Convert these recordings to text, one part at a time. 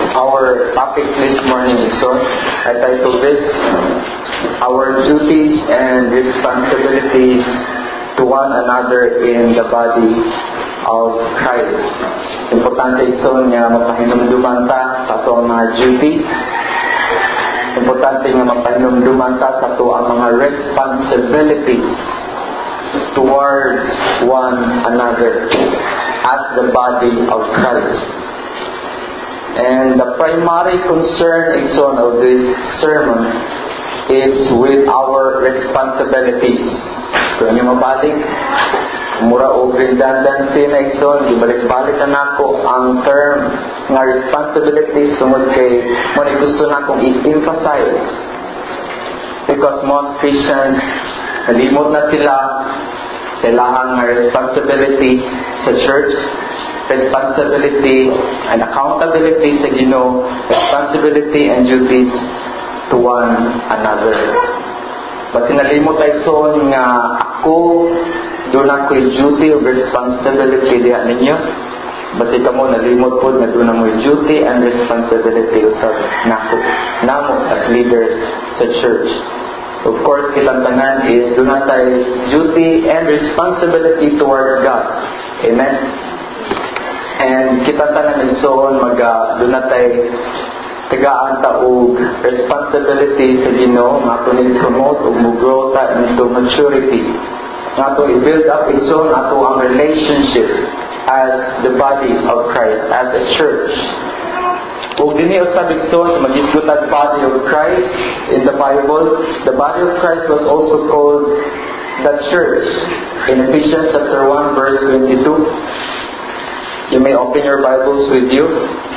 Our topic this morning is I titled this, Our Duties and Responsibilities to One Another in the Body of Christ. Importante ison nga mapahinumduman ta sa ato ang mga duties. Importante nga mapahinumduman ta sa ato ang mga responsibilities towards one another as the body of Christ. And the primary concern of this sermon is with our responsibilities. Kung inyo mabalik, mura o redundancy na ibalik-balik na nako ang term nga responsibilities tungod kay muna gusto na akong i-emphasize. Because most Christians, nalimot na sila sa ilang responsibility sa church, responsibility and accountability sa Ginoo, responsibility and duties to one another. But sinalimot ay son nga ako doon ako'y duty of responsibility diha ninyo. Basi kamo nalimot po na doon ang duty and responsibility sa namo as leaders sa church. Of course, kitantangan is doon tayo duty and responsibility towards God. Amen? And kitantangan is doon doon tayo tagaan ta og responsibility sa Ginoo nga ato ni promote ug mo-grow ta into maturity. Nga ato i-build up its own ato ang relationship as the body of Christ, as a church. Ug dinhi usab igsoon sa magigutag body of Christ in the Bible, the body of Christ was also called the church in Ephesians chapter 1 verse 22. You may open your Bibles with you.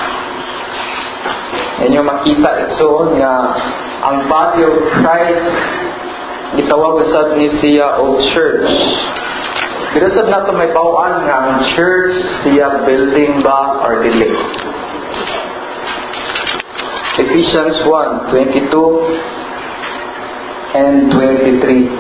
Inyo makita igsoon nga ang body of Christ gitawag usab ni siya og church. Pero sad nato may bawaan nga ang church siya building ba or dili. Ephesians 1:22 and 23.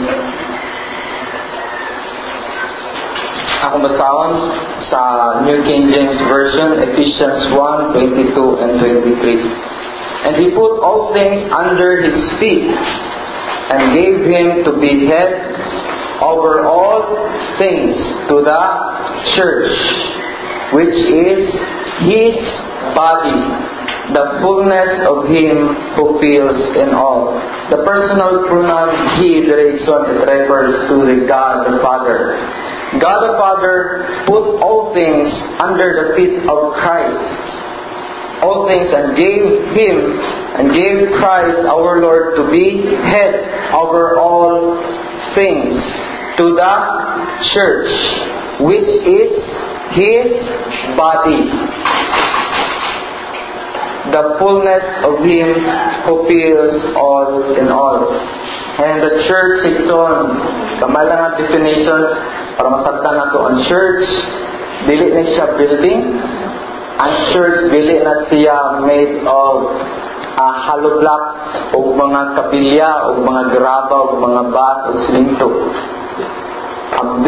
Ako basahon sa New King James Version, Ephesians 1:22 and 23. And he put all things under his feet and gave him to be head over all things to the church, which is his body, the fullness of him who fills in all. The personal pronoun he, it refers to the God the Father. God the Father put all things under the feet of Christ. All things, and gave Christ our Lord to be head over all things to the church, which is his body, the fullness of him who fills all in all. And the church is on kamay lang ang definition para masabtan nato ang church. Dili na siya building. Ang church dili na siya made of hollow blocks o mga kabilya o mga graba o mga bas o siminto. Ang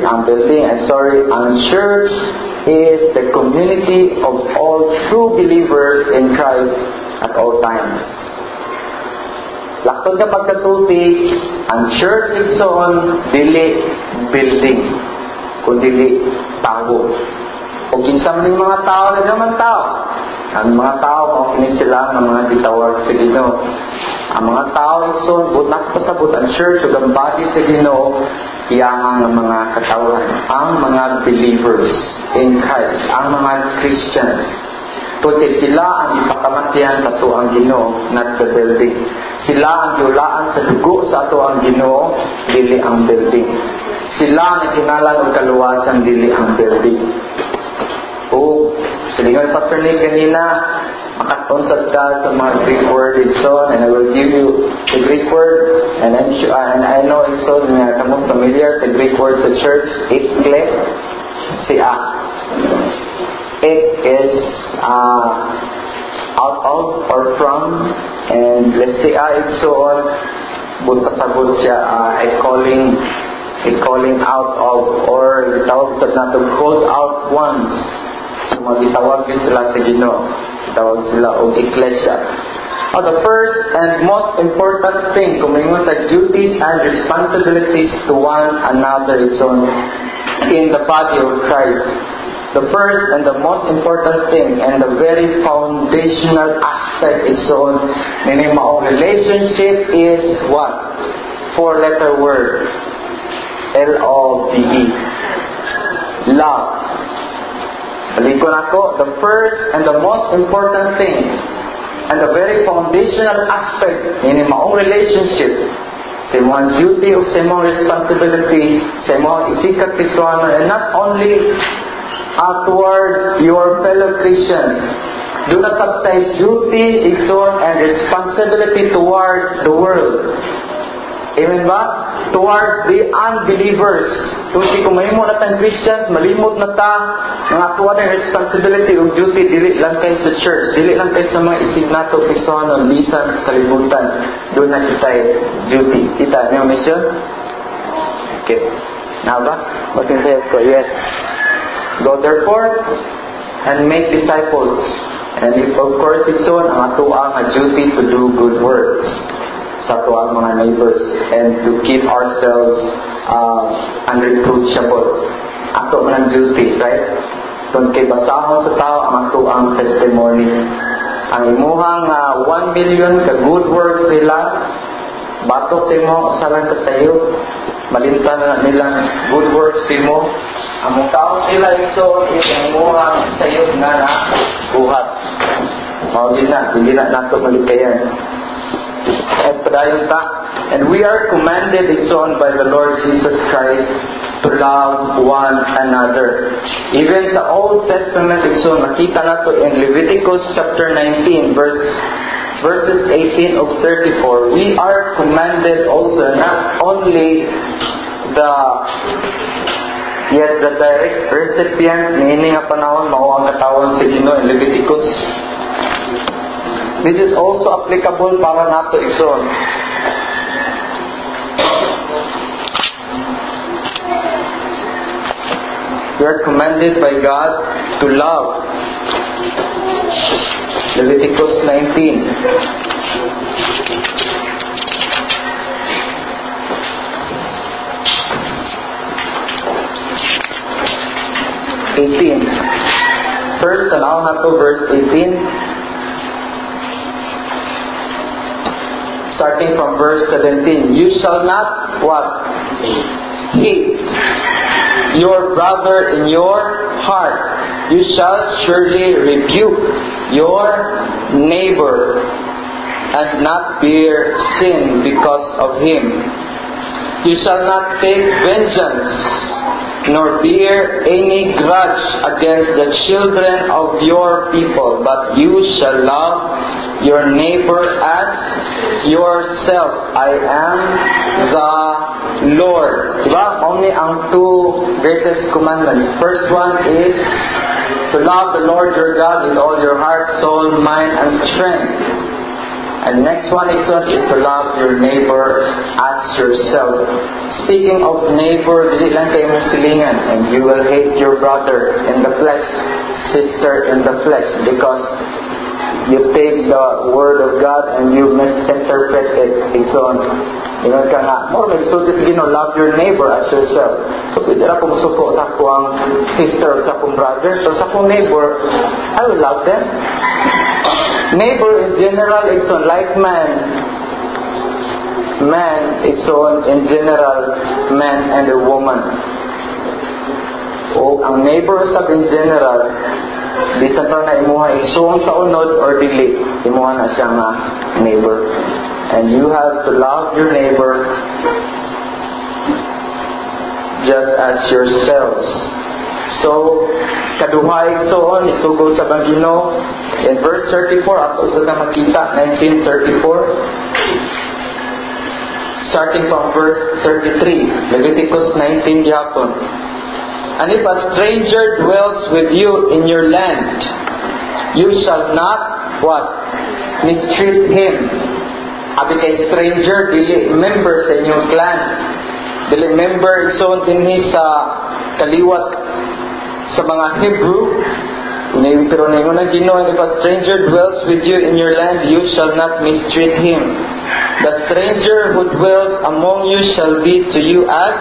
church is the community of all true believers in Christ at all times. Laktod na pagkasulti, ang church igsoon dili building, kundi tao. O kinsam ning mga tao na naman tao. Ang mga tao mao kini sila ng mga gitawag sa Ginoo. Ang mga tao igsoon butak pasabot ang church ug ang body sa Ginoo iyang mga katawan, ang mga believers in Christ, ang mga Christians. Pwede sila ang ipakamatian sa ato ang Ginoo, not the building. Sila ang yulaan sa dugo sa ato ang Ginoo, dili ang building. Sila ang kinalan og kaluwasan, dili ang building. O silingan Pastor Nick kanina, makatonsad ka sa mga Greek word and so on, and I will give you the Greek word, and I know it's so nga kamong familiar sa Greek word sa church, ecclesia. It is out of or from, and lesia and so on, butasabot siya calling out of, or tawag sa nato called out ones. So magitawag din sila sa Ginoo. tawag sila o iglesia. The first and most important thing, kung may mga duties and responsibilities to one another is in the body of Christ. The first and the most important thing and the very foundational aspect is meaning maong relationship is what? 4-letter word. L-O-V-E. Love. Balikon ako, the first and the most important thing and the very foundational aspect in maong relationship sa imong duty o sa imong responsibility sa imong isikat Kristohano, and not only towards your fellow Christians. Do not subtile duty, and responsibility towards the world. Amen ba? Towards the unbelievers. Kasi kung mahimo na tayong Christians, malimot na ta ng atuwa ng responsibility o duty, dili lang kayo sa church, dili lang kayo sa mga isig nato Kristohano, lisan sa kalibutan. Doon na kita duty. Kita niyo mission? Okay. Na ba? Matintayo ko. Yes. Go therefore and make disciples. And if of course it's ang atuwa nga duty to do good works sa atuang mga neighbors and to keep ourselves unreproachable. Ato man ang duty, right? Kung kay basahon sa tao ang atuang testimony. Ang imuhang 1 million ka good works nila, batok sa imo, usalan ka sa iyo, malinta na nilang good works sa imo. Ang mukhaon sila is ang imuhang sa iyo nga na buhat. Mauli na, hindi na nato malikayan. And we are commanded by the Lord Jesus Christ to love one another. Even sa Old Testament, makita nato in Leviticus chapter 19 verses 18 of 34. We are commanded also not only the direct recipient, meaning nga panahon mao ang katawan sa Ginoo in Leviticus. This is also applicable para nato igsoon. We are commanded by God to love. Leviticus 19. First, tanaw nato verse 18. Starting from verse 17. You shall not what? Hate your brother in your heart. You shall surely rebuke your neighbor and not bear sin because of him. You shall not take vengeance, nor bear any grudge against the children of your people, but you shall love your neighbor as yourself. I am the Lord. Diba? Only ang two greatest commandments. First one is to love the Lord your God with all your heart, soul, mind, and strength. And next one is to love your neighbor as yourself. Speaking of neighbor, dili lang kayo mong silingan, and you will hate your brother in the flesh, sister in the flesh, because you take the word of God and you misinterpret it. It's on. Ingon ka nga, more so this love your neighbor as yourself. So pwede na pumusuko sa akong sister, sa akong brother, so sa akong neighbor, I will love them. Neighbor in general, it's on like man. Man, it's on in general, man and a woman. O ang neighbor sab in general, bisan pa na imuha igsoon sa unod or dili, imuha na siya nga neighbor. And you have to love your neighbor just as yourselves. So, kaduhay igsoon, isugo sa Ginoo. In verse 34, ato sa makita, 1934. Starting from verse 33, Leviticus 19 gihapon. And if a stranger dwells with you in your land, you shall not, what? Mistreat him. Abi kay stranger, dili member sa inyong clan. Dili member, so dinhi sa kaliwat sa mga Hebrew, Pero ningon ang Ginoo, if a stranger dwells with you in your land, you shall not mistreat him. The stranger who dwells among you shall be to you as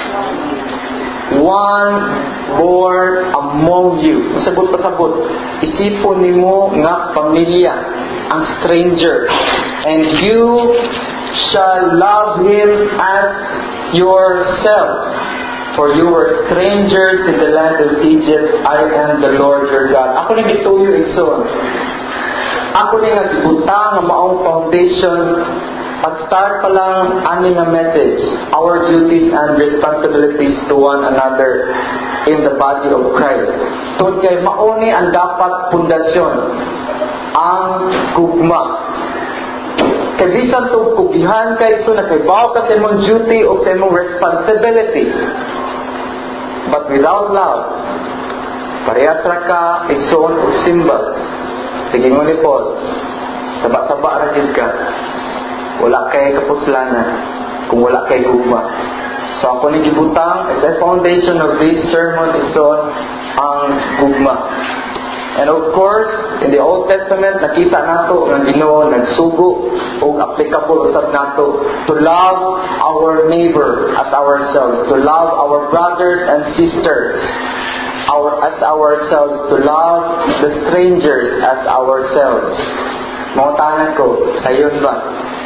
one born among you. Pasabot. Isipon nimo nga pamilya ang stranger, and you shall love him as yourself. For you were strangers in the land of Egypt. I am the Lord your God. Ako na gituyo igsoon. Ako na nga gibutang nga maong foundation. Pag-start pa lang ani nga message, our duties and responsibilities to one another in the body of Christ. Tungod kay mauni ang dapat pundasyon, ang gugma. Kay bisan to kugihan kay so nakaibaw ka sa imong duty o sa imong responsibility. But without love, parehas ra ka igsoon og symbols. Sige mo ni Paul, saba-saba ra gid ka. Wala kay kapuslanan kung wala kay gugma. So ako ni gibutang as a foundation of this sermon igsoon ang gugma. And of course, in the Old Testament, nakita nato nga Ginoo nagsugo o applicable usab nato to love our neighbor as ourselves, to love our brothers and sisters as ourselves, to love the strangers as ourselves. Mangutanan ko, sayon ba?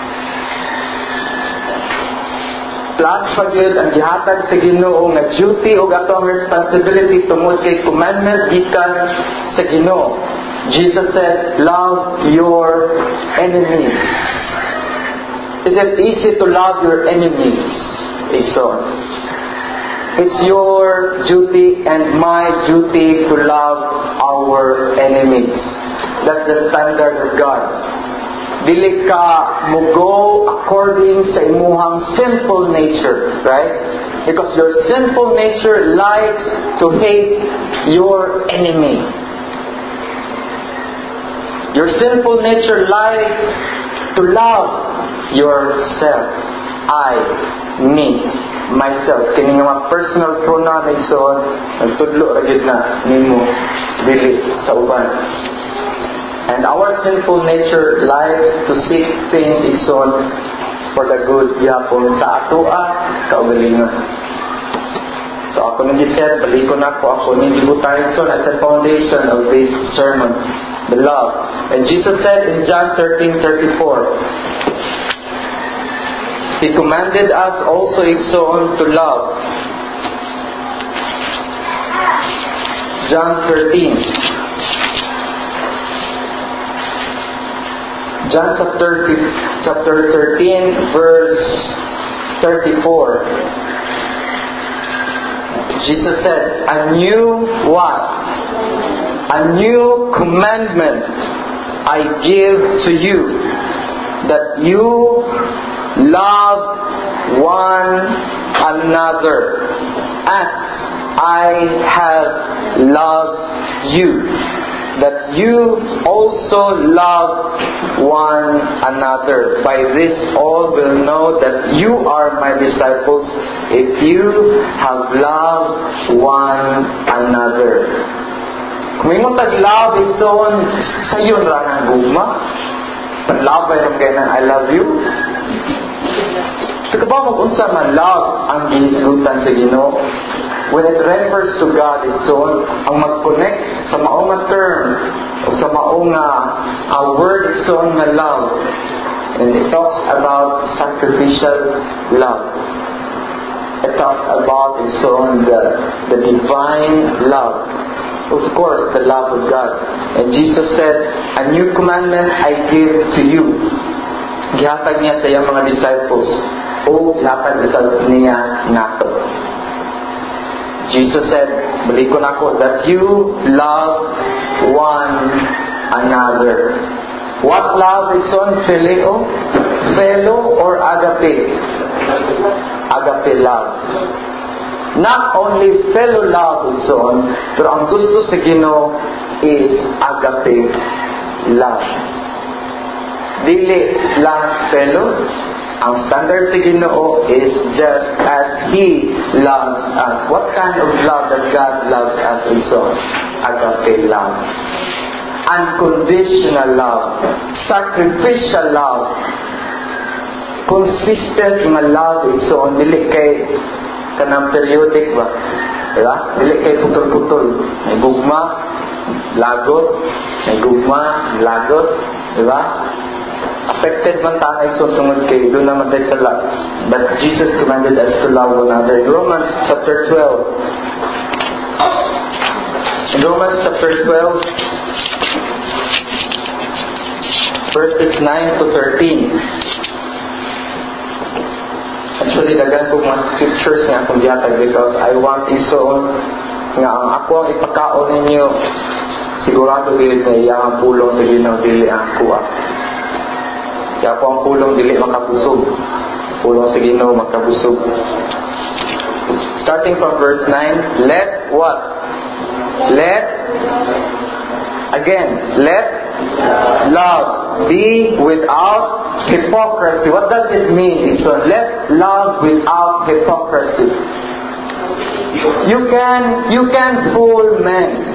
Plus pagyud ang gihatag sa Ginoo nga duty o atong responsibility tungod kay commandment gikan sa Ginoo. Jesus said, love your enemies. Is it easy to love your enemies? It's your duty and my duty to love our enemies. That's the standard of God. Dili ka mugo according sa imuhang sinful nature, right? Because your sinful nature likes to hate your enemy. Your sinful nature likes to love yourself. I, me, myself. Kini nga mga personal pronoun igsoon, nagtudlo ra gyud na nimo dili sa uban. And our sinful nature likes to seek things igsoon for the good yapon sa atoa kaugalingon. So ako nang giset, balikon ako nang gibutay igsoon as a foundation of this sermon, the love. And Jesus said in John 13:34, He commanded us also igsoon to love. John 13. John chapter 13 verse 34. Jesus said, a new what? A new commandment I give to you, that you love one another as I have loved you, that you also love one another. By this all will know that you are my disciples, if you have loved one another. Kung yung tag-love is on sayon ra ng gugma, pag-love ay kaya na I love you. Ito ba mag-unsa man love ang gihisgutan sa Ginoo? When it refers to God, it's on ang mag-connect sa maong term o sa maong word, it's on na love. And it talks about sacrificial love. It talks about it's on the divine love. Of course, the love of God. And Jesus said, a new commandment I give to you. Gihatag niya sa iyang mga disciples o gihatag niya nato. Jesus said, balikon ako, that you love one another. What love is on? Phileo? Philo or agape? Agape love. Not only fellow love is on, pero ang gusto sa Ginoo is agape love. dili lang fellow. Ang standard sa Ginoo is just as He loves us. What kind of love that God loves us is agape love. Unconditional love. Sacrificial love. Consistent nga love is dili kay kanang periodic ba? Diba? Dili kay putol-putol. May gugma, lagot. May gugma, lagot. Diba? Affected man tayo tungod kay doon naman tayo sa love. But Jesus commanded us to love one another. In Romans chapter 12. In Romans chapter 12, verses 9 to 13. Actually, dagan ko mga scriptures nga akong dihatag because I want isoon nga ang ako ang ipakaon ninyo sigurado dili na iyang pulong sa Ginoo dili ang kuha. Kaya po ang pulong dili makabusog. Pulong sa Ginoo makabusog. Starting from verse 9, let what? Let love be without hypocrisy. What does it mean? So let love without hypocrisy. You can fool men.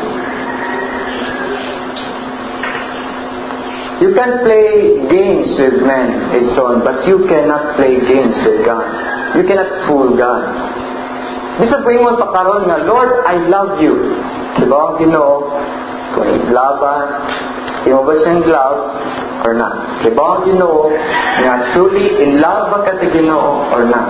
You can play games with men and so on, but you cannot play games with God. You cannot fool God. Bisa po yung pagkaroon nga, Lord, I love you. Diba ang Ginoo? Kung laban, mo ba siyang love or not? Diba ang Ginoo? Nga truly in love ba ka sa Ginoo or not?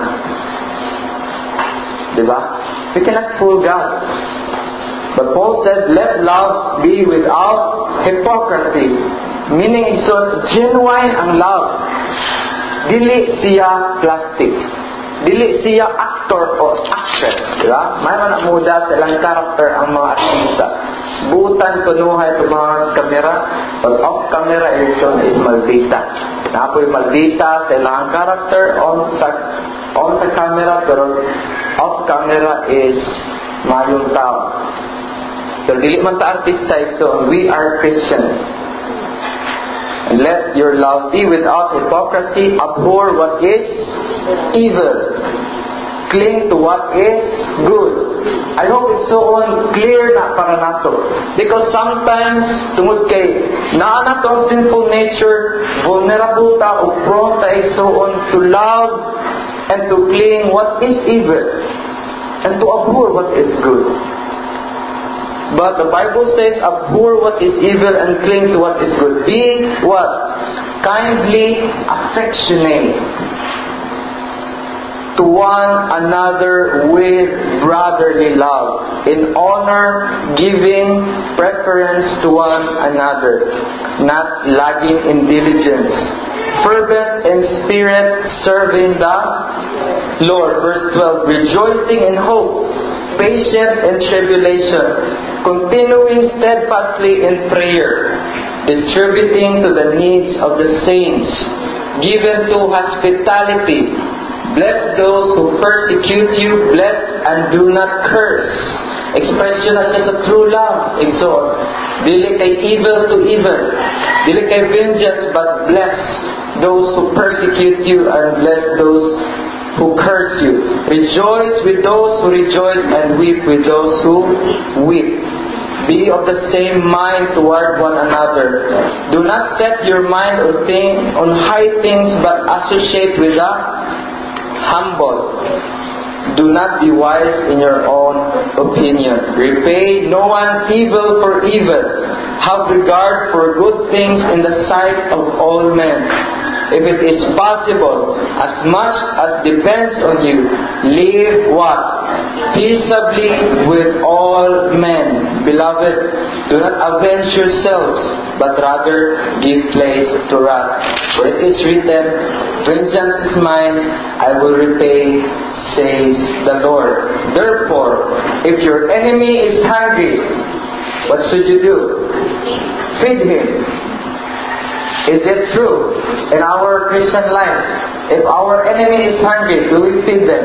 Diba? You cannot fool God. But Paul said, let love be without hypocrisy. Meaning ison, genuine ang love. Dili siya plastic. Dili siya actor o actress. Diba? May man muda sa ilang character ang mga artista. Butan kunuhay sa mga kamera. But off camera ison is maldita. Napoy maldita sa ilang character on sa camera, pero off camera is mayong tao. So dili man ta artista ison, we are Christians. And let your love be without hypocrisy. Abhor what is evil. Cling to what is good. I hope it's so clear na para nato. Because sometimes, tungod kay naana tong sinful nature, vulnerable ta o prone ta to love and to cling what is evil and to abhor what is good. But the Bible says, abhor what is evil and cling to what is good. Be what? Kindly affectionate to one another with brotherly love, in honor, giving preference to one another, not lagging in diligence, fervent in spirit, serving the Lord. Verse 12, rejoicing in hope, patient in tribulation, continuing steadfastly in prayer, distributing to the needs of the saints, given to hospitality. Bless those who persecute you, bless and do not curse. Expression as just a true love. Exhort. Dili kay evil to evil. Dili kay vengeance, but bless those who persecute you and bless those who curse you. Rejoice with those who rejoice and weep with those who weep. Be of the same mind toward one another. Do not set your mind on high things, but associate with the humble. Do not be wise in your own opinion. Repay no one evil for evil. Have regard for good things in the sight of all men. If it is possible, as much as depends on you, live what? Peaceably with all men. Beloved, do not avenge yourselves, but rather give place to wrath. For it is written, vengeance is mine, I will repay, says the Lord. Therefore, if your enemy is hungry, what should you do? Feed him. Is it true in our Christian life? If our enemy is hungry, do we feed them?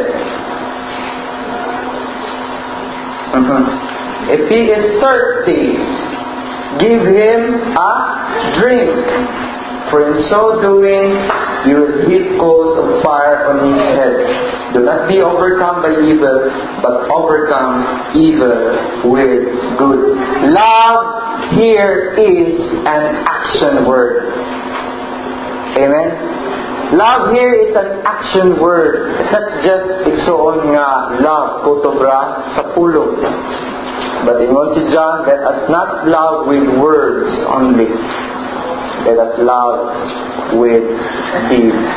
If he is thirsty, give him a drink. For in so doing, you will heap coals of fire on his head. Do not be overcome by evil, but overcome evil with good. Love here is an action word. Amen? Love here is an action word. It's not just igsoon nga love, kutobra, sa pulong. But in si John, let us not love with words only. Let us love with deeds.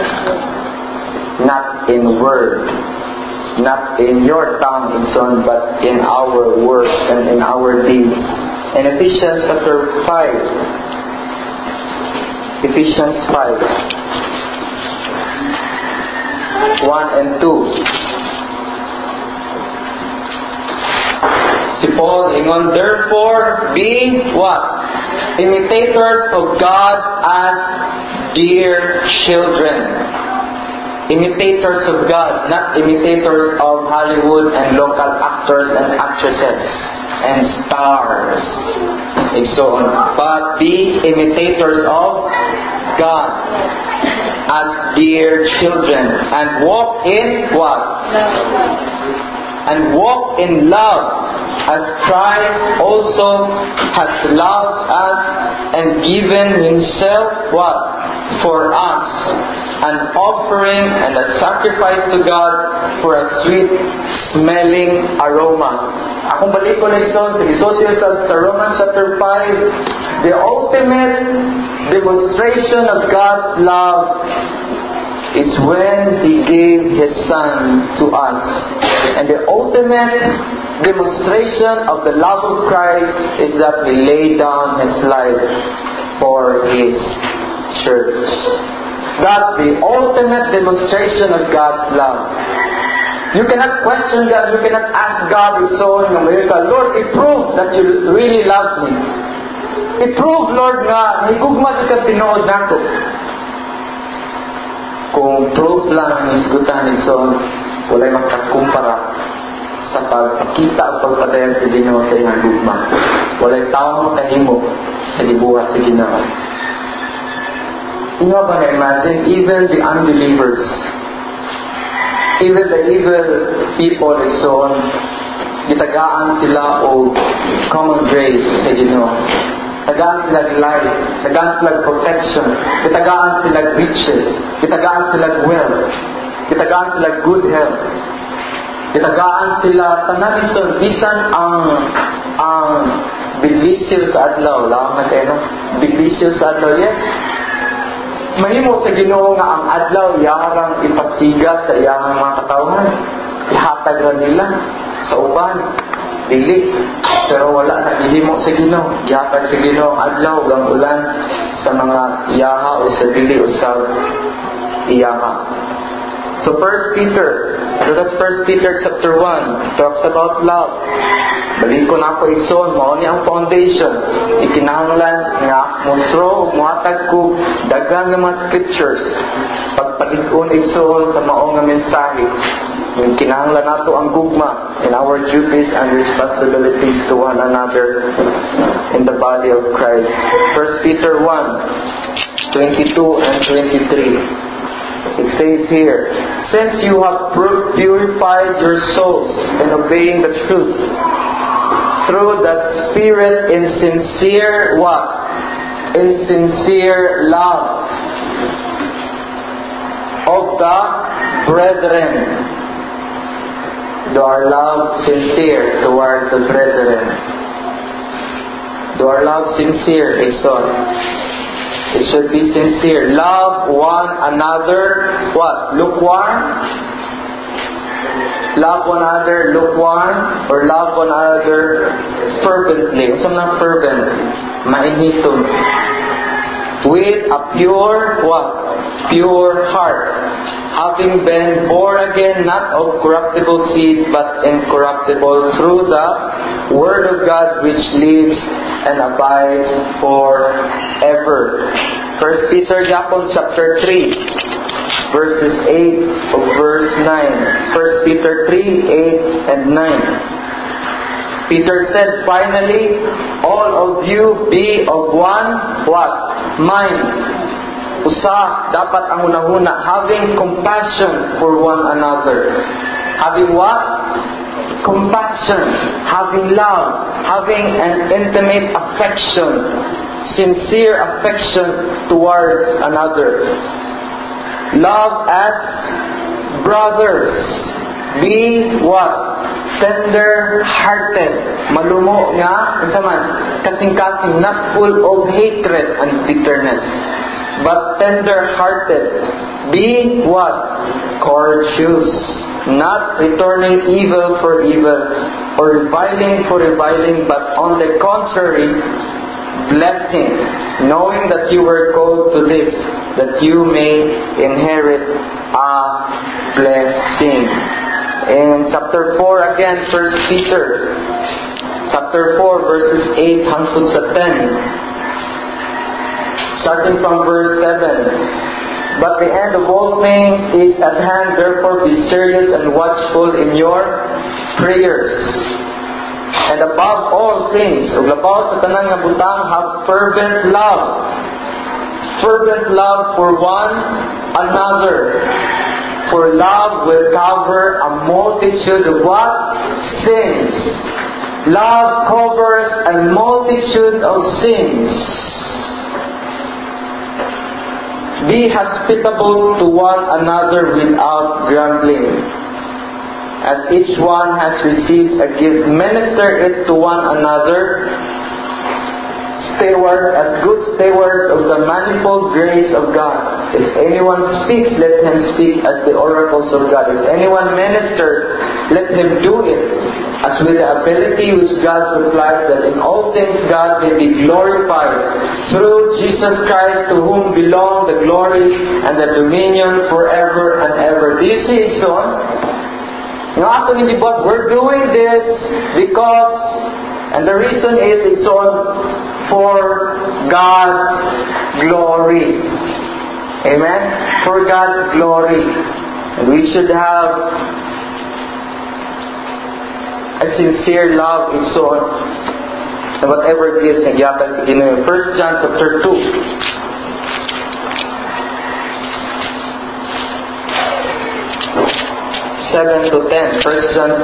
Not in word, not in your tongue and so on, but in our words and in our deeds. In Ephesians chapter 5, Ephesians 5, 1 and 2. Si Paul ingon, therefore be what? Imitators of God as dear children. Imitators of God, not imitators of Hollywood and local actors and actresses and stars and so on. But be imitators of God as dear children and walk in what? And walk in love, as Christ also has loved us and given Himself what? For us, an offering and a sacrifice to God for a sweet smelling aroma. Akong balik ko na ison, sa Romans chapter 5, the ultimate demonstration of God's love is when He gave His Son to us. And the ultimate demonstration of the love of Christ is that He laid down His life for His church. That's the ultimate demonstration of God's love. You cannot question God. You cannot ask God and so on. Lord, prove that you really love me. I-prove, Lord, nga higugma ka tinuod nako. Kung proof lang ang isgutan ni Son, walay makakumpara sa pagpakita at pagpadayan sa Ginoo sa iyang gugma. Walay tao makanimo sa gibuhat sa Ginoo. Inyo ba na-imagine, even the unbelievers, even the evil people and so on, gitagaan sila o common grace sa Ginoo. Tagaan sila life, tagaan sila protection, tagaan sila riches, tagaan sila wealth, tagaan sila good health, tagaan sila tanan ison bisan ang biglisyo sa adlaw, lang na kayo, biglisyo sa adlaw, yes. Mahimo sa Ginoo nga ang adlaw yarang ipasigat sa iyang mga katawhan, ihatag ra nila sa uban. Dili, pero wala na gihimo sa Ginoo. Gihatag sa Ginoo ang adlaw gang ulan sa mga iyaha o sa dili usab iyaha. So 1 Peter, that's 1 Peter chapter 1, talks about love. Balik ko na ako igsoon, mao ni ang foundation. Ikinahanglan nga mustro o muhatag ko daghang nga mga scriptures. Pagpalig-on igsoon sa mao nga mensahe. Yung kinahanglan nato ang gugma in our duties and responsibilities to one another in the body of Christ. 1 Peter 1, 22 and 23. It says here, since you have purified your souls in obeying the truth through the Spirit in sincere what? In sincere love of the brethren. Do our love sincere towards the brethren? Do our love sincere, Exon? It should be sincere. Love one another, what? Lukewarm? Love one another lukewarm? Or love one another fervently? What's not fervent? Mainiton. With a pure, what? Pure heart. Having been born again, not of corruptible seed, but incorruptible, through the Word of God which lives and abides forever. 1 Peter chapter 3, verses 8 of verse 9. 1 Peter 3, 8 and 9. Peter said, finally, all of you be of one, what? Mind. Usa, dapat ang unahuna, having compassion for one another. Having what? Compassion. Having love. Having an intimate affection. Sincere affection towards another. Love as brothers. Be what? Tender-hearted. Malumo nga, kasing-kasing, not full of hatred and bitterness, but tender-hearted. Be what? Courteous. Not returning evil for evil, or reviling for reviling, but on the contrary, blessing, knowing that you were called to this, that you may inherit a blessing. In chapter 4 again, 1 Peter, chapter 4, verses 8 hangtod sa 10. Starting from verse 7. But the end of all things is at hand, therefore be serious and watchful in your prayers. And above all things, ug labaw sa tanan nga butang, have fervent love. Fervent love for one another. For love will cover a multitude of what? Sins. Love covers a multitude of sins. Be hospitable to one another without grumbling. As each one has received a gift, minister it to one another, as good stewards of the manifold grace of God. If anyone speaks, let him speak as the oracles of God. If anyone ministers, let him do it as with the ability which God supplies, that in all things God may be glorified through Jesus Christ, to whom belong the glory and the dominion forever and ever. Do you see it, son? But we're doing this because, and the reason is it's all for God's glory. Amen? For God's glory. And we should have a sincere love in so and whatever gifts and yakas in 1 John chapter 2. 7 to 10. 1 John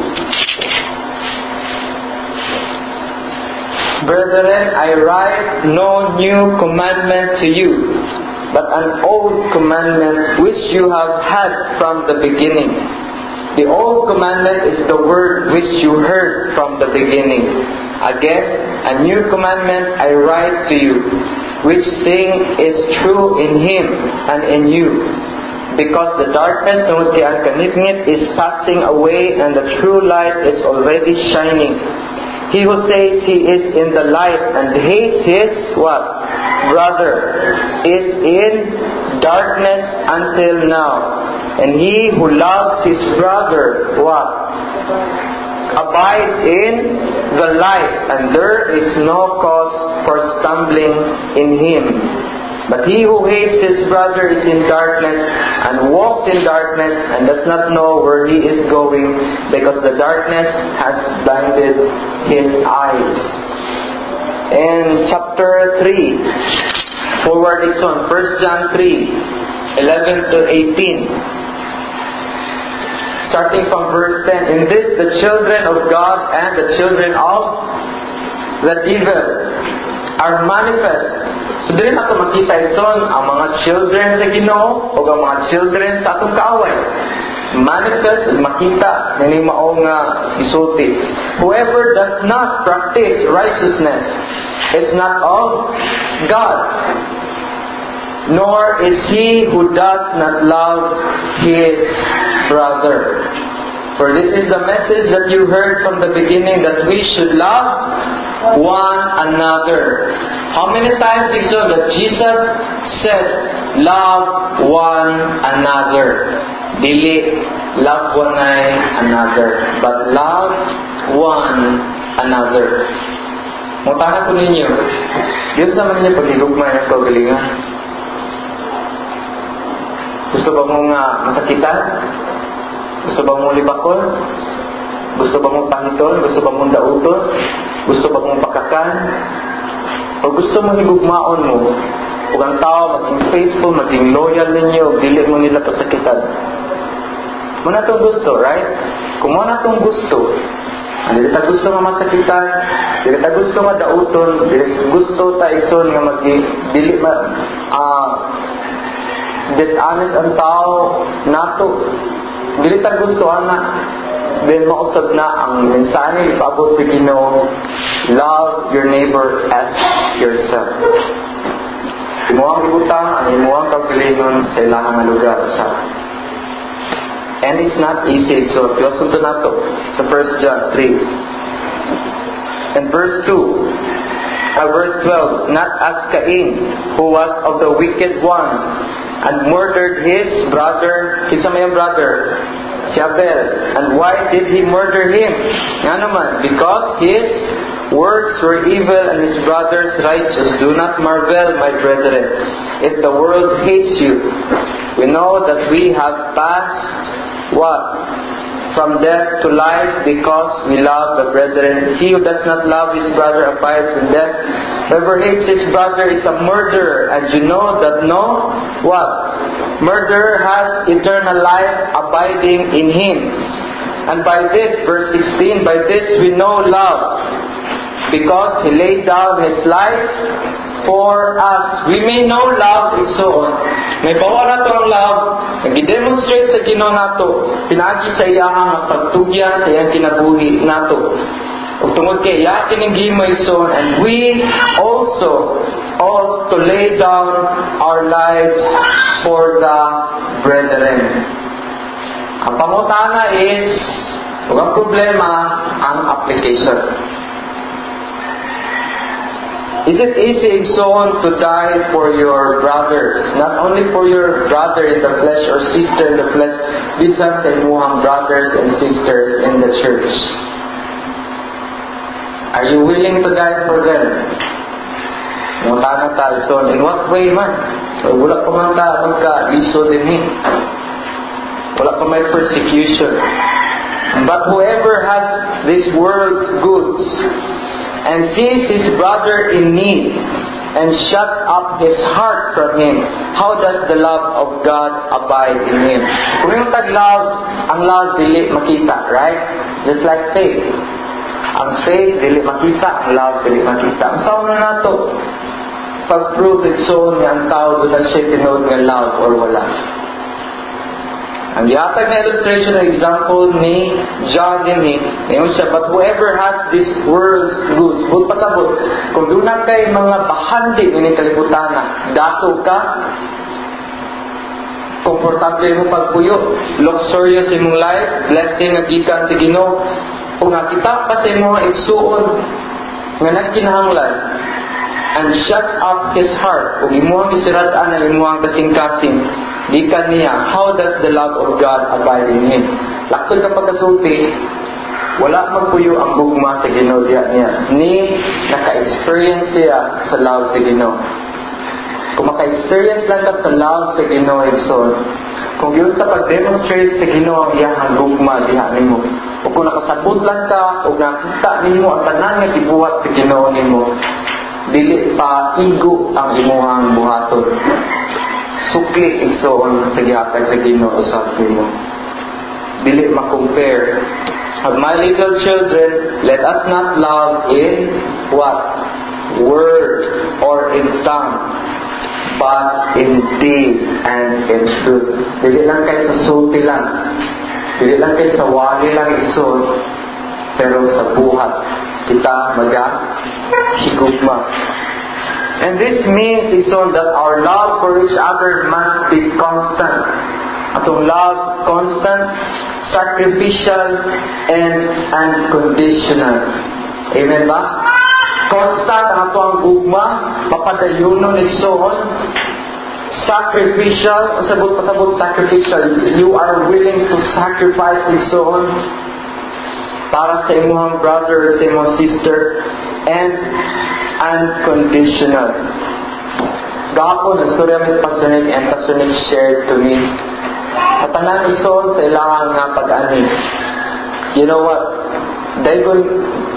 2. Brethren, I write no new commandment to you, but an old commandment which you have had from the beginning. The old commandment is the word which you heard from the beginning. Again, a new commandment I write to you, which thing is true in Him and in you. Because the darkness is passing away and the true light is already shining. He who says he is in the light and hates his what? Brother is in darkness until now. And he who loves his brother what? Abides in the light, and there is no cause for stumbling in him. But he who hates his brother is in darkness and walks in darkness and does not know where he is going, because the darkness has blinded his eyes. In chapter 3, forward is on 1 John 3, 11 to 18. Starting from verse 10. In this the children of God and the children of the devil are manifest. So dili nato makita ison ang mga children sa Ginoo o ang mga children sa atong kaaway. Manifest, makita nini mao nga isulti. Whoever does not practice righteousness is not of God, nor is he who does not love his brother. For this is the message that you heard from the beginning, that we should love one another. How many times is so that Jesus said, love one another? Dili, love one another, but love one another. Mutahan ko ninyo, yun sa mga paghigugma ng kagalingan. Gusto ba mong masakitan? Gusto ba mong libakon? Gusto ba mong pangiton? Gusto ba mong dauton? Gusto ba mong pakakan? O gusto mong higugmaon mo ug ang tao maging faithful, maging loyal ninyo, ug dili mo nila pasakitan. Muna itong gusto, right? Kung muna itong gusto, dili ta gusto nga masakitan, dili ta gusto nga dauton, dili gusto ta ison nga dili dishonest ang tao nato, dili ta gusto ana. Then mausab na ang mensahe ipaabot sa Ginoo, love your neighbor as yourself. Imuang ibutang ang imuang kaugalingon sa ilahang lugar sa. And it's not easy. So, piyosunto na to sa 1 John 3. And verse 12, not as Cain, who was of the wicked one, and murdered his brother. Kisa may brother? Si Abel. And why did he murder him? Nga naman, because his works were evil and his brothers righteous. Do not marvel, my brethren, if the world hates you. We know that we have passed what? From death to life, because we love the brethren. He who does not love his brother abides in death. Whoever hates his brother is a murderer, and you know that no what? Murderer has eternal life abiding in him. And by this, verse 16, by this we know love, because he laid down his life for us. We may know love, it's so on. May bawa na to ang love, nag-demonstrate sa Ginoo nato, pinagi sa iyahang pagtugyan sa iyang kinabuhi nato. Ug tungod kay iya kining gimay son, and we also ought to lay down our lives for the brethren. Ang pangutana is, ug ang problema, ang application. Is it easy, son, to die for your brothers? Not only for your brother in the flesh or sister in the flesh, bisan sa imuhang brothers and sisters in the church. Are you willing to die for them? Mutana tayo, son. In what way man? Wala pa man ta magka-liso din eh. Wala pa may persecution. But whoever has this world's goods and sees his brother in need and shuts up his heart from him, how does the love of God abide in him? Kung yung tag-love, ang love dili makita, right? Just like faith. Ang faith dili makita, ang love dili makita. Ang sauna na to, pag-prove it so nga ang tao doon na siya tinood nga love or wala. Ang yatag na illustration na example ni John din ngayon siya, but whoever has this world's goods, but pasabot, kung doon na kay mga bahandi ng kalibutan na, dato ka, komportable mo pagpuyo, luxurious imong life, blessing na gikan sa Ginoo, kung nakita pa sa imong igsuon nga nagkinahanglan, and shuts up his heart, kung imuhang isirad-an ang imuhang kasing-kasing, gikan niya, how does the love of God abide in him? Laktod kapag kasulti, wala magpuyo ang gugma sa Ginoo niya. Ni naka-experience siya sa love sa Ginoo. Kung maka-experience lang ka sa love sa Ginoo, kung yun sa pag-demonstrate sa Ginoo ang iyang gugma diha nimo, o kung nakasabot lang ka o nakita nimo ang tanan nga gibuhat sa Ginoo nimo, dili pa igo ang imuhang buhaton. Sukli igsoon sa gihatag sa Ginoo usab nimo. Dili ma-compare. My little children, let us not love in what? Word or in tongue, but in deed and in truth. Dili lang kayo sa sulti lang. Dili lang kayo sa wali lang igsoon, pero sa buhat kita maga-higugma. And this means that our love for each other must be constant. Atong love, constant, sacrificial, and unconditional. Amen ba? Constant ang atong gugma, mapadayunon igsoon. Sacrificial, pasabot sacrificial. You are willing to sacrifice igsoon para sa imong brother, sa imong sister, and unconditional. Gahapon, istorya ni Pastor Nick and Pastor Nick shared to me. At tanan ison sa ilang nga pag-ani. You know what?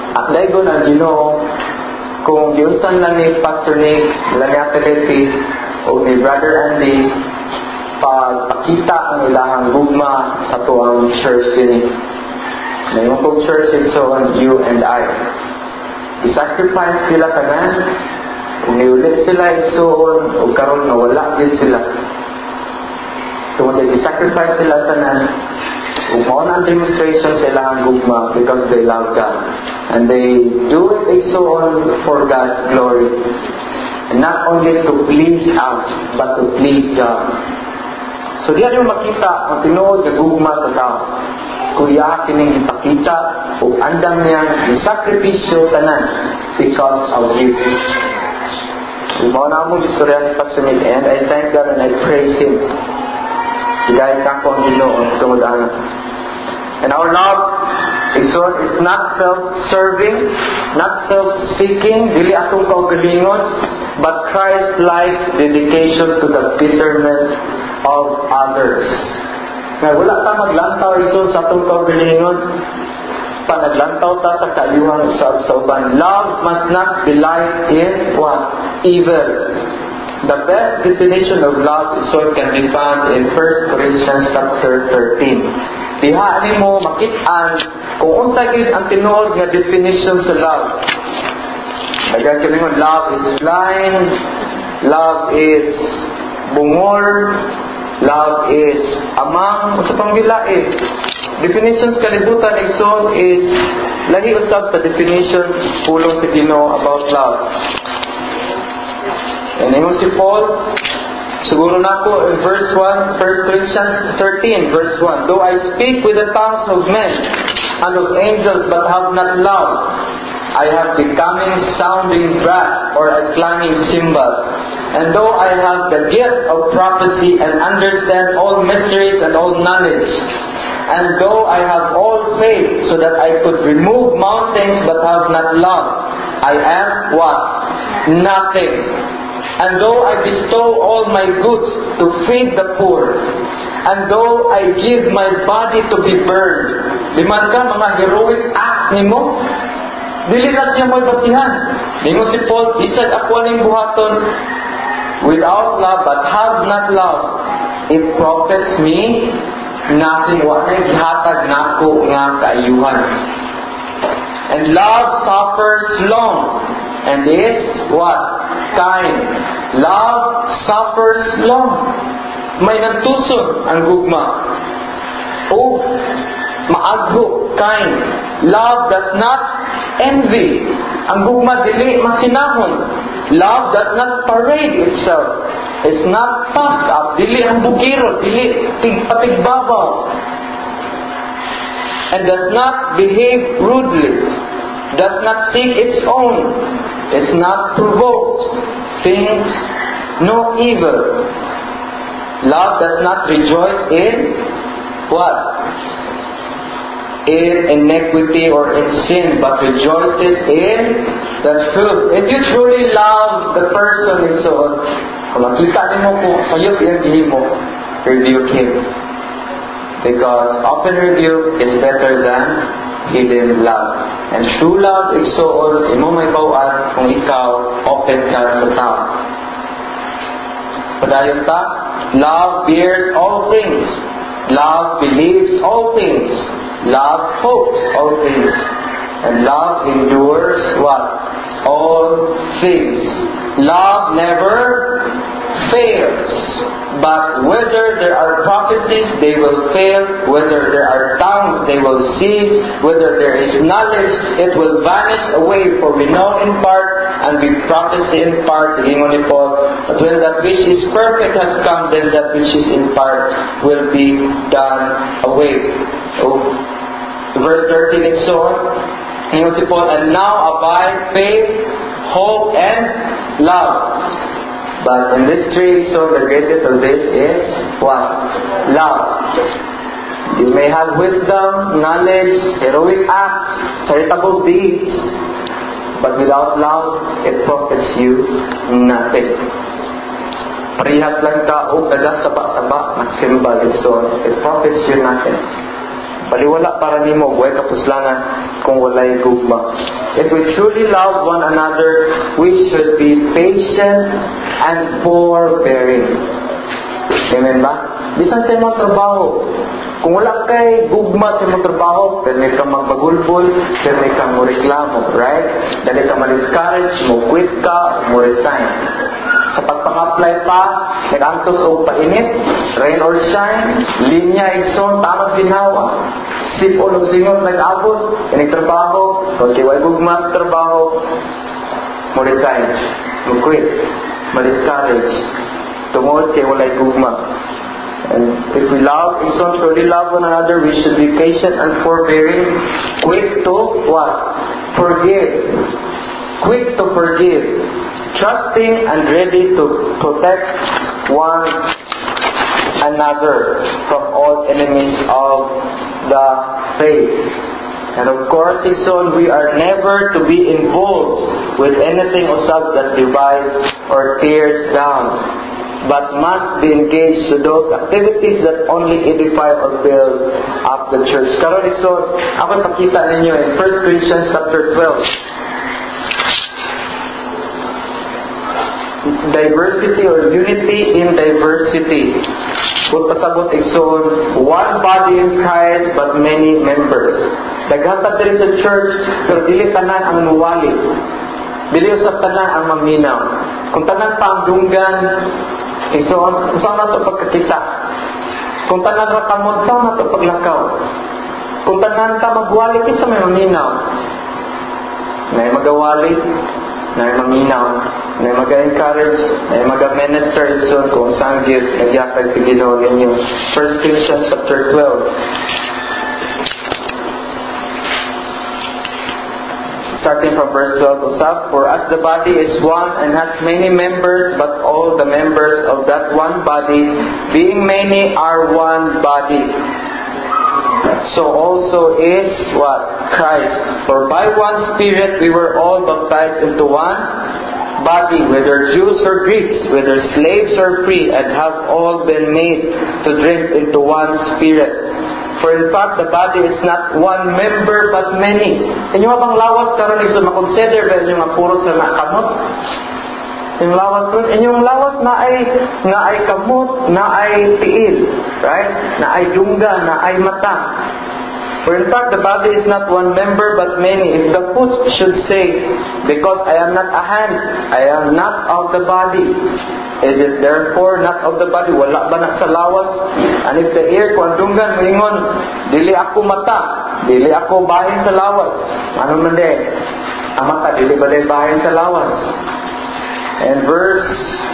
Daygon ang Ginoo kung giunsan lang ni Pastor Nick, lang ni Apeleti, o ni Brother Andy pagpakita ang ilahang gugma sa tuwang church din. Ngayon kong church is so on you and I. I-sacrifice sila tanan, kung niulit sila isuon, o karon na wala din sila. Kung i-sacrifice sila tanan, kung mauna ang demonstration sa ilahang gugma because they love God. And they do it isuon for God's glory. And not only to please us, but to please God. So diyan yung makita ang tinuod na gugma sa tao. Kuya kining ipakita o andam niya isakripisyo tanan because of you. Ibaw na mo istorya ni Pastor Nick, and I thank God and I praise Him. Higayat ka ko ang Ginoo tungod ana. And our love is not self-serving, not self-seeking, dili atong kaugalingon, but Christ-like dedication to the betterment of others. Nga wala ta maglantaw iso sa atong kaugalingon, panaglantaw ta sa kayuhang sa uban. Love must not delight in what? Evil. The best definition of love is what can be found in 1 Corinthians chapter 13. Diha nimo makit-an kung unsa gid ang tinuod nga definition sa love. Nagkakilingon, love is blind, love is bungol, love is amang, sa panggilain. Definitions kalibutan igsoon is lahi usab sa definition pulong sa Ginoo about love. And ingon si Paul, siguro na ko in verse 1, 1 Corinthians 13, verse 1. Though I speak with the tongues of men and of angels but have not love, I have becoming sounding brass or a clanging cymbal. And though I have the gift of prophecy and understand all mysteries and all knowledge, and though I have all faith so that I could remove mountains but have not love, I am what? Nothing. And though I bestow all my goods to feed the poor, and though I give my body to be burned, di man ka mga heroic acts nimo, dili na siya mo'y basihan. Ningon si Paul, isag ako ning buhaton, without love but have not love, it profits me nothing. Wa na gihatag nako nga kaayuhan. And love suffers long, and is what? Kind. Love suffers long. May nagtuson ang gugma. O maagho, kind. Love does not envy. Ang gugma dili masinahon. Love does not parade itself. It's not puffed up. Dili ang bukiro, dili patigbabaw. And does not behave rudely. Does not seek its own. Is not provoked. Thinks no evil. Love does not rejoice in what? In iniquity or in sin, but rejoices in the truth. If you truly love the person and so on, kung makita niyo po sa'yo yung himo, rebuke him. Because open rebuke is better than hidden love. And true love is so on, imo may bawaan kung ikaw open ka sa tao. Padayon ta, love bears all things. Love believes all things. Love hopes all things. And love endures what? All things. Love never fails. But whether there are prophecies, they will fail. Whether there are tongues, they will cease. Whether there is knowledge, it will vanish away. For we know in part, and we prophesy in part. But when that which is perfect has come, then that which is in part will be done away. Verse 13 and so on. And now abide faith, hope, and love. But in this tree, so the greatest of this is what? Love. You may have wisdom, knowledge, heroic acts, charitable deeds, but without love, it profits you nothing. Parihas lang ka o nagasaba-saba, magsimbal, and so on. It profits you nothing. Baliwala para nimo, buhay kapuslangan kung walay gugma. If we truly love one another, we should be patient and forbearing. sharing. Amen ba? Bisan sa imong trabaho, kung wala kay gugma sa imong trabaho, permi kang magpagulbol, permi kang moreklamo, right? Dali kang ma-discourage, mo quit ka, mo resign. Sa pagpang-apply pa, nag-antos o painit, rain or shine, linya, igsoon, tamang ginawa, sipon o singot nag-abot, trabaho, kung kiway gugma sa trabaho, mo resign, mo quit, ma-discourage, tungod kay walay gugma. And if we love, if so truly love one another, we should be patient and forbearing, quick to what? Forgive. Quick to forgive. Trusting and ready to protect one another from all enemies of the faith. And of course, Son, we are never to be involved with anything usab that divides or tears down, but must be engaged to those activities that only edify or build up the church. Karon Son, ako pakita ninyo in 1 Corinthians chapter 12. Diversity or unity in diversity. Kung pasabot Son, one body in Christ but many members. Daghatag diri sa church, pero dili tanan ang muwali. Dili usab tanan ang maminaw. Kung tanan pa ang dunggan, Son, saan na ito pagkakita? Kung tanan ra kamot, saan na ito paglakaw? Kung tanan ka magwali, kisa may maminaw. May magawali, may maminaw, may mag-encourage, may mag-minister Son, kung saan gift, nagyakag si Ginoo ninyo. 1 Corinthians chapter 12. Starting from verse 12 usab, for as the body is one and has many members, but all the members of that one body, being many, are one body. So also is what? Christ. For by one Spirit we were all baptized into one body, whether Jews or Greeks, whether slaves or free, and have all been made to drink into one Spirit. For in fact, the body is not one member but many. Inyo bang lawas karon iso makonsider ba inyo nga puro sa nakamot? Yung lawas nun, inyong lawas na ay kamot, na ay tiil, right? Na ay dungga, na ay mata. For in fact, the body is not one member but many. If the foot should say, because I am not a hand, I am not of the body, is it therefore not of the body? Wala ba na sa lawas? And if the ear, kung dunggan, mingon, dili ako mata, dili ako bahin sa lawas. Ano man din? Ang mata, dili ba din bahin sa lawas? And verse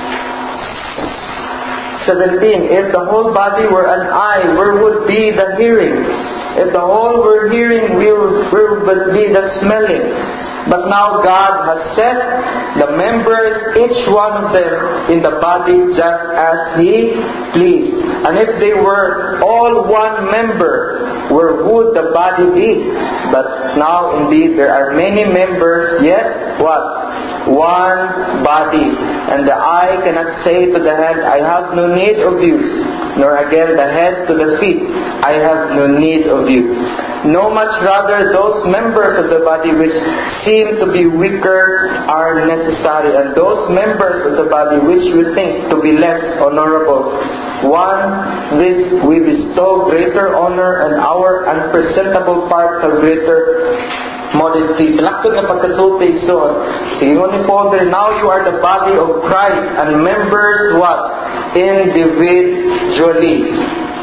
17, if the whole body were an eye, where would be the hearing? If the whole were hearing, where would be the smelling? But now God has set the members, each one of them, in the body just as He pleased. And if they were all one member, where would the body be? But now indeed there are many members, yet what? One body. And the eye cannot say to the hand, I have no need of you, nor again the head to the feet, I have no need of you. No, much rather those members of the body which seem to be weaker are necessary, and those members of the body which we think to be less honorable, one this we bestow greater honor, and our unpresentable parts have greater modesty. Salaktod na pagkasulti Son. Singon ni Paul there, now you are the body of Christ, and members what? Individually.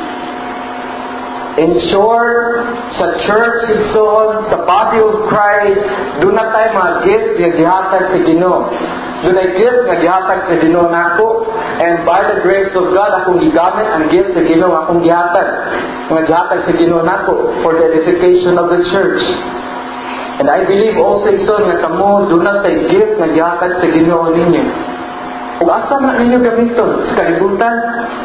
In short, sa church Son, sa body of Christ, doon na tayo mga gifts nga gihatag sa Ginoo. Doon ay gift nga gihatag sa Ginoo nako, and by the grace of God, akong gigamit ang gift sa Ginoo akong gihatag. Nga gihatag sa Ginoo nako for the edification of the church. And I believe also Son nga kamo doon na sa gift nga gihatag sa Ginoo ninyo. Ug asa man ninyo gamiton sa kalibutan?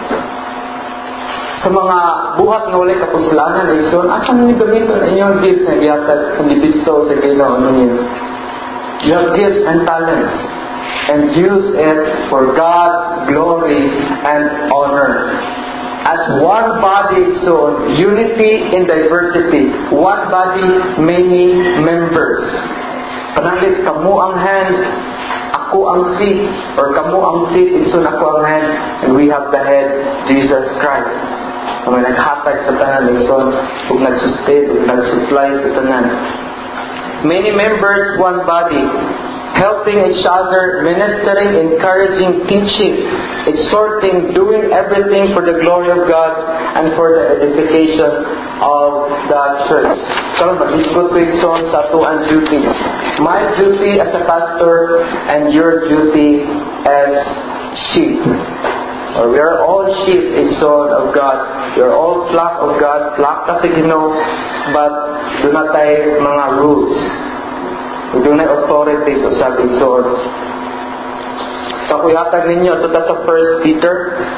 Sa mga buhat nga walay kapuslanan ay Son, asa man ninyo gamiton ang inyong gifts nga gihatag ang gibisto sa Ginoo ninyo? You have gifts and talents, and use it for God's glory and honor. As one body, so unity in diversity. One body, many members. Panalit, kamo ang hand, ako ang feet, or kamo ang feet, so ako ang hand. And we have the head, Jesus Christ. Ang may naghatag sa tanan, igsoon, ug nagsustain, ug nagsupply sa tanan. Many members, one body, helping each other, ministering, encouraging, teaching, exhorting, doing everything for the glory of God and for the edification of the church. So, mag-isgot ko igsoon sa tuan duties. My duty as a pastor and your duty as sheep. Or we are all sheep, igsoon of God. We are all flock of God, flock kasi Ginoo, but do not tayo mga rules. We do not authorities o sabi igsoon. Sa kuyatag ninyo, ito sa 1 Peter.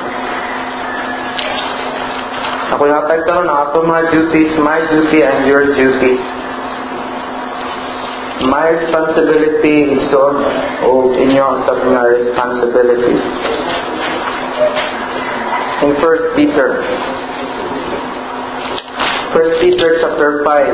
Ako yatag ito na ato mga duties, my duty and your duty. My responsibility is on o inyo sa mga responsibility. In 1 Peter chapter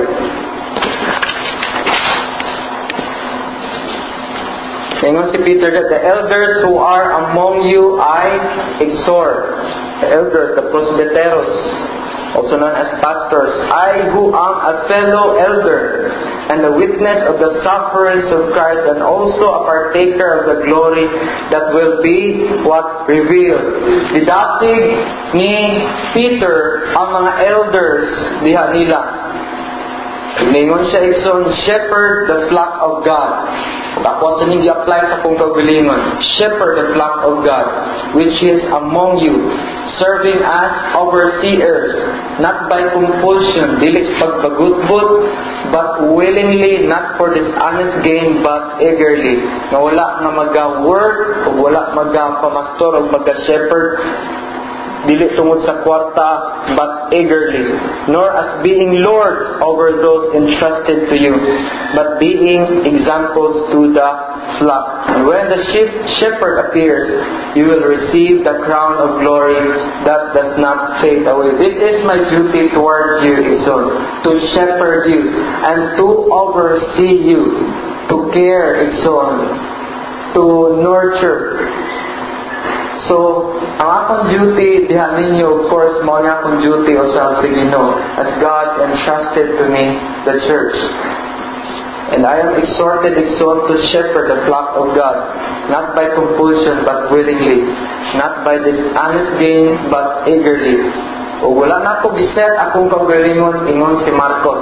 5. Ingon si Peter that the elders who are among you I exhort. The elders, the presbyteros, also known as pastors, I who am a fellow elder and a witness of the sufferings of Christ and also a partaker of the glory that will be what? Revealed. Didasig ni Peter ang mga elders diha nila. Ningon siya igsoon, shepherd the flock of God. Tapos sining i-apply sa kong kagalingon. Shepherd the flock of God, which is among you, serving as overseers, not by compulsion, dili pagpagutbot, but willingly, not for dishonest gain, but eagerly. Na wala na maga-work, o wala maga-pamastor, o maga-shepherd, dili tungod sa kwarta, but eagerly, nor as being lords over those entrusted to you, but being examples to the flock. And when the shepherd appears, you will receive the crown of glory that does not fade away. This is my duty towards you, Igsoon, to shepherd you and to oversee you, to care, Igsoon, to nurture. So, ang akong duty diha ninyo, of course, mao na akong duty usab sa Ginoo, as God entrusted to me the church. And I am exhorted to shepherd the flock of God, not by compulsion but willingly, not by dishonest gain but eagerly. O wala na ko giset akong kaugalingon, ingon si Marcos.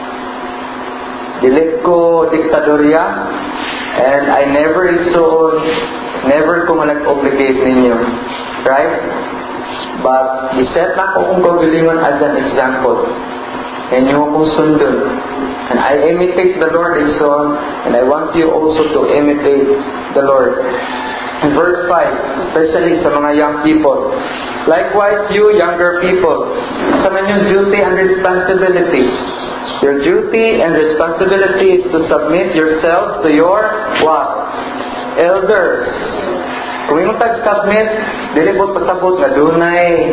Dili ko diktadorya, and I never ko manag-obligate ninyo. Right? But, iset na ko kung kagalingon as an example. And nyo akong sundon. And I imitate the Lord and so on. And I want you also to imitate the Lord. In verse 5, especially sa mga young people. Likewise, you younger people, sa inyong duty and responsibility. Your duty and responsibility is to submit yourselves to your what? Elders. Kung yung tag-submit, dili po pasabot na dunay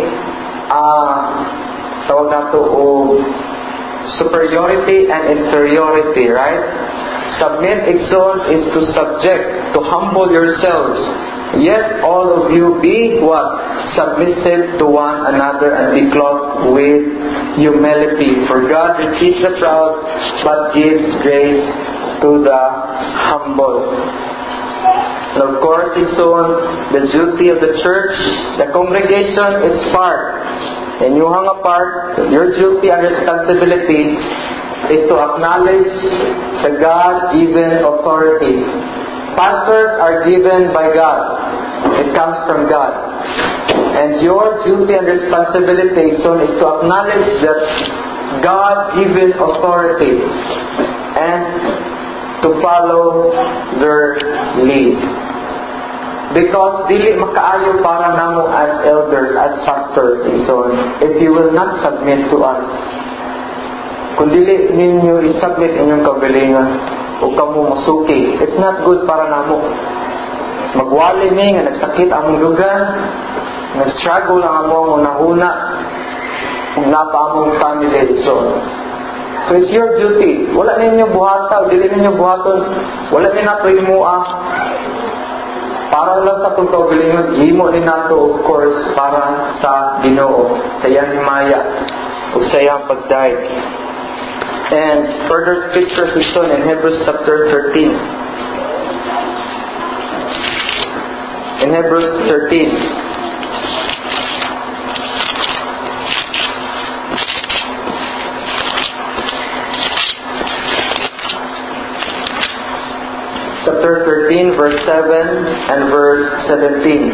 tawag nato o superiority and inferiority, right? Submit, exalt is to subject, to humble yourselves. Yes, all of you be what? Submissive to one another and be clothed with humility. For God resists the proud, but gives grace to the humble. And of course, it's on the duty of the church. The congregation is part. And you hang apart. Your duty and responsibility is to acknowledge the God-given authority. Pastors are given by God. It comes from God. And your duty and responsibility is to acknowledge that God-given authority and to follow their lead. Because dili makaayo para namo as elders, as pastors, and so on, if you will not submit to us. Kung dili ninyo isubmit inyong kagalingan o kamo masuki, it's not good para namo. Magwali mi nga nagsakit among dugan, nag-struggle ang among nahuna, kung napa among family, and so on. So it's your duty. Wala ninyo buhata, dili ninyo buhaton, wala ninyo nato imua para lang sa itong kaugalingon, himo din nato of course para sa Ginoo, sa iyang himaya o sa iyang pagdaig. And further scriptures is shown in Hebrews chapter 13. In Hebrews 13, chapter 13, verse 7 and verse 17.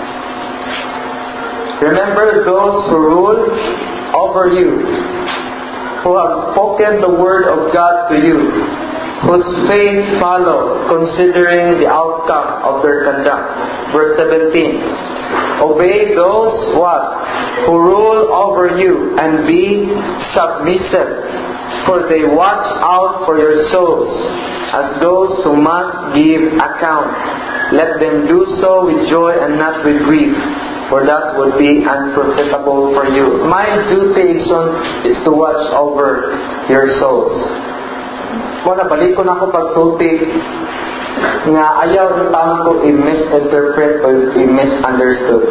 Remember those who rule over you, who have spoken the word of God to you, whose faith follow, considering the outcome of their conduct. Verse 17. Obey those what? Who rule over you, and be submissive, for they watch out for your souls, as those who must give account. Let them do so with joy and not with grief, for that would be unprofitable for you. My duty is to watch over your souls. Muna, balik ko na ako pagsulti nga ayaw ng tama ko i-misinterpret o i-misunderstood.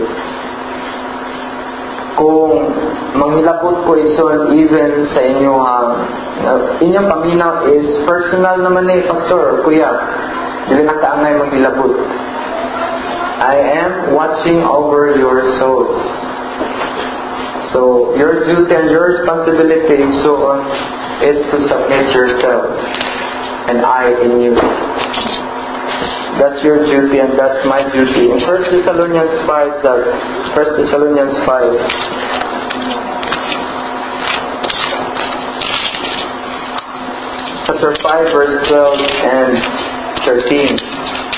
Kung manghilabot ko ison even sa inyong paminaw is personal naman pastor, kuya, dili na kaangay manghilabot. I am watching over your souls. So, your duty and your responsibility is to submit yourself, and I in you. That's your duty and that's my duty. In 1 Thessalonians 5, chapter 5, verse 12 and 13.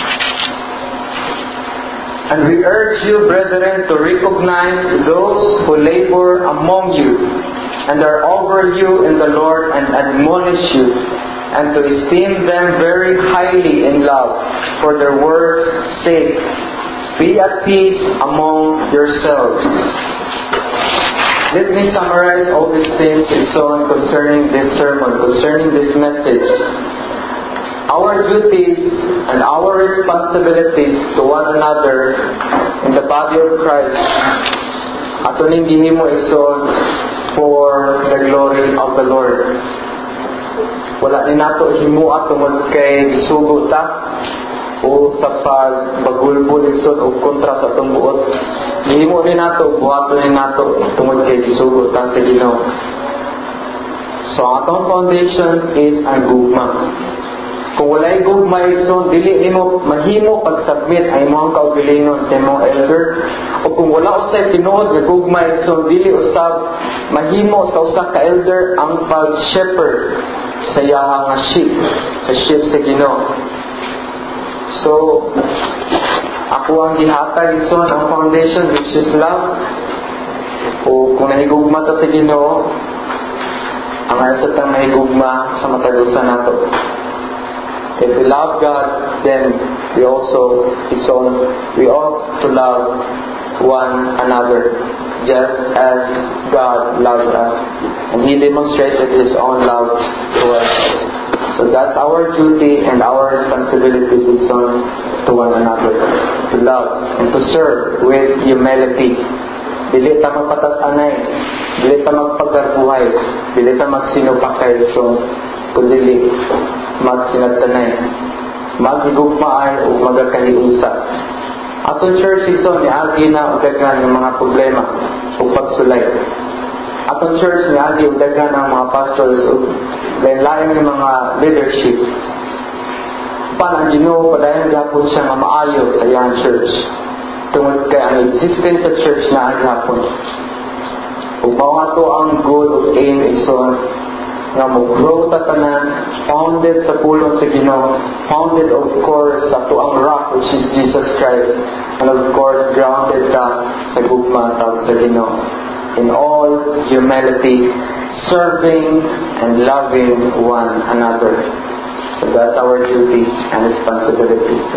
And we urge you, brethren, to recognize those who labor among you and are over you in the Lord and admonish you, and to esteem them very highly in love for their word's sake. Be at peace among yourselves. Let me summarize all these things and so on concerning this sermon, concerning this message. Our duties and our responsibilities to one another in the body of Christ ato ning gihimo ison for the glory of the Lord. Wala ni nato himuat tungod kay gisugo ta o sa pagbagulbol ison o kontra sa atong buot. Gihimo ni nato, buhaton ni nato tungod kay gisugo ta sa Ginoo. So atong foundation is ang gugma. Kung walay gugma ison, dili nimo mahimo pag-submit ay imong kaugalingon sa imong elder. O kung wala usay tinuod nga gugma ison, dili usab mahimo sa usa ka elder ang pag-shepherd sa iyang nga sheep sa Ginoo. So ako ang gihatag ison ang foundation which is love. O kung nahigugma ta sa Ginoo, ang asatang nahigugma sa matagusan nato. If we love God, then we ought to love one another, just as God loves us, and He demonstrated His own love towards us. So that's our duty and our responsibility to one another, to love and to serve with humility. Dili ta magpatas-anay, dili ta magpagdarbuhay, dili ta magsinupakay, kundi magsinagtanay, magigugmaan o magakahiusa. Atong church ison niagi na udagan ng mga problema o pagsulay. Atong church niagi udagan ng mga pastors o lain-lain ng mga leadership. Ang Ginoo padayon gyapon siya nga maayo sa iyang church. Tungod kay ang existence sa church na gyapon. Ug mao ato ang goal of aim ison nga mo-grow ta tanan, founded sa pulong sa Ginoo, founded of course sa tuang rock which is Jesus Christ, and of course grounded ta sa gugma sa Ginoo in all humility, serving and loving one another. So that's our duty and responsibility.